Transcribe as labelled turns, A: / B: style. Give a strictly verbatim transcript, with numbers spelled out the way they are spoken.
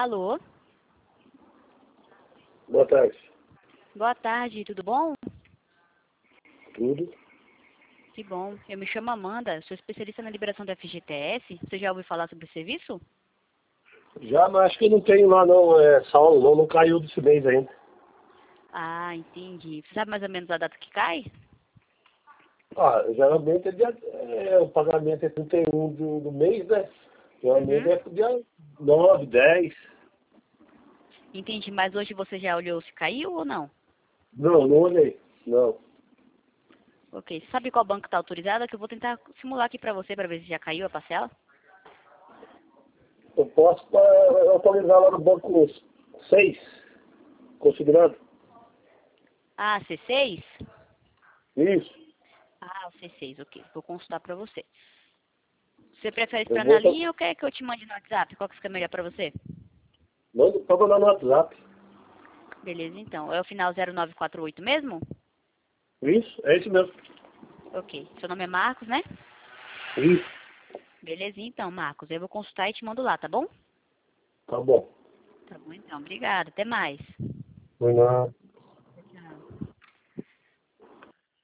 A: Alô?
B: Boa tarde.
A: Boa tarde, tudo bom?
B: Tudo?
A: Que bom. Eu me chamo Amanda, sou especialista na liberação da F G T S. Você já ouviu falar sobre o serviço?
B: Já, mas acho que eu não tenho lá não, é saldo não, não caiu desse mês ainda.
A: Ah, entendi. Você sabe mais ou menos a data que cai?
B: Ah, geralmente é, dia, é o pagamento é trinta e um do, do mês, né? Geralmente
A: Uhum.
B: é pro dia nove, dez.
A: Entendi, mas hoje você já olhou se caiu ou não?
B: Não, não olhei. Não.
A: Ok. Você sabe qual banco está autorizado? Que eu vou tentar simular aqui pra você para ver se já caiu a parcela.
B: Eu posso uh, autorizar lá no banco seis, considerado?
A: Ah, C seis?
B: Isso.
A: Ah, o C seis, ok. Vou consultar pra você. Você prefere
B: Eu
A: esperar na
B: vou to-
A: linha ou quer que eu te mande no WhatsApp? Qual que fica melhor pra você?
B: manda pra mandar no WhatsApp.
A: Beleza, então. É o final zero nove quatro oito mesmo?
B: Isso, é isso mesmo.
A: Ok. Seu nome é Marcos, né?
B: Isso.
A: Beleza, então, Marcos. Eu vou consultar e te mando lá, tá bom?
B: Tá bom.
A: Tá bom, então. Obrigada. Até mais.
B: Foi nada.